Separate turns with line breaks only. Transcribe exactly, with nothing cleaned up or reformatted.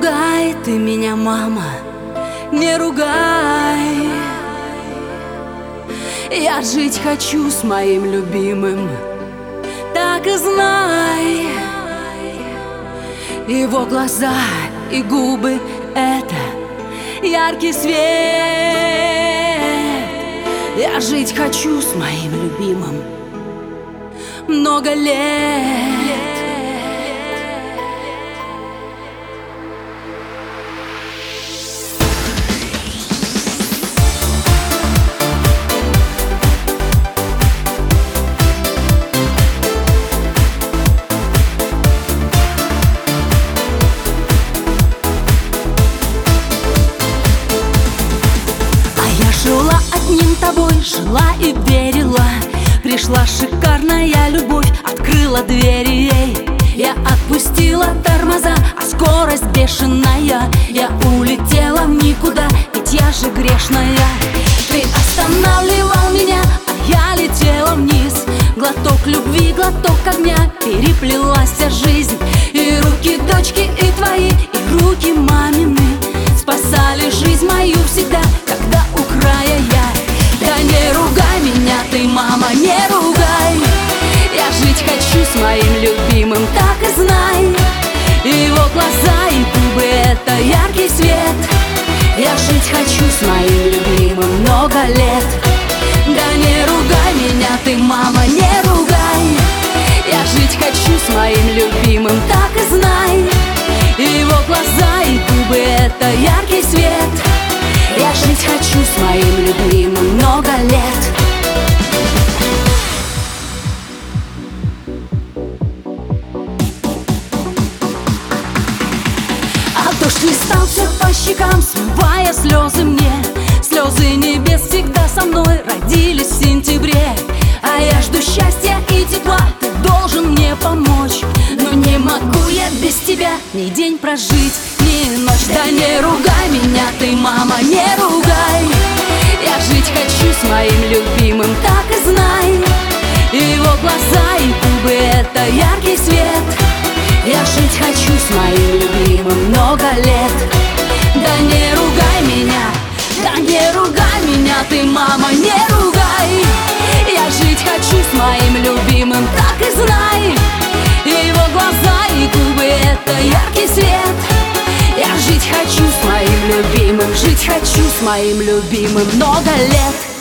ругай ты меня, мама, не ругай. Я жить хочу с моим любимым, так и знай. Его глаза и губы — это яркий свет. Я жить хочу с моим любимым много лет.
Жила одним тобой, жила и верила. Пришла шикарная любовь, открыла двери ей. Я отпустила тормоза, а скорость бешеная. Я улетела в никуда, ведь я же грешная. Ты останавливал меня, а я летела вниз. Глоток любви, глоток огня, переплелась вся жизнь. И руки дочки, и твои, и руки мамины спасали жизнь мою всегда, когда у края я. Да не ругай меня ты, мама, не ругай. Я жить хочу с моим любимым, так и знай. Его глаза и губы — это яркий свет. Я жить хочу с моим любимым много лет. Да не ругай меня ты, мама, не ругай. Я жить хочу с моим любимым, так и знай. Его глаза и губы — это яркий свет. Я жить хочу с моим любимым много лет. А дождь листался по щекам, смывая слезы мне. Слезы небес всегда со мной родились в сентябре. А я жду счастья и тепла, ты должен мне помочь. Но не могу я без тебя ни день прожить, ни ночь. Да не ругай меня ты, мама, не ругай. Я жить хочу с моим любимым, так и знай. Его глаза и губы — это яркий свет. Я жить хочу с моим любимым много лет. Да не ругай меня, да не ругай меня ты, мама, не ругай. Я жить хочу с моим любимым, так и знай. Его глаза и губы — это яркий свет. Я жить хочу с моим любимым, жить хочу с моим любимым много лет.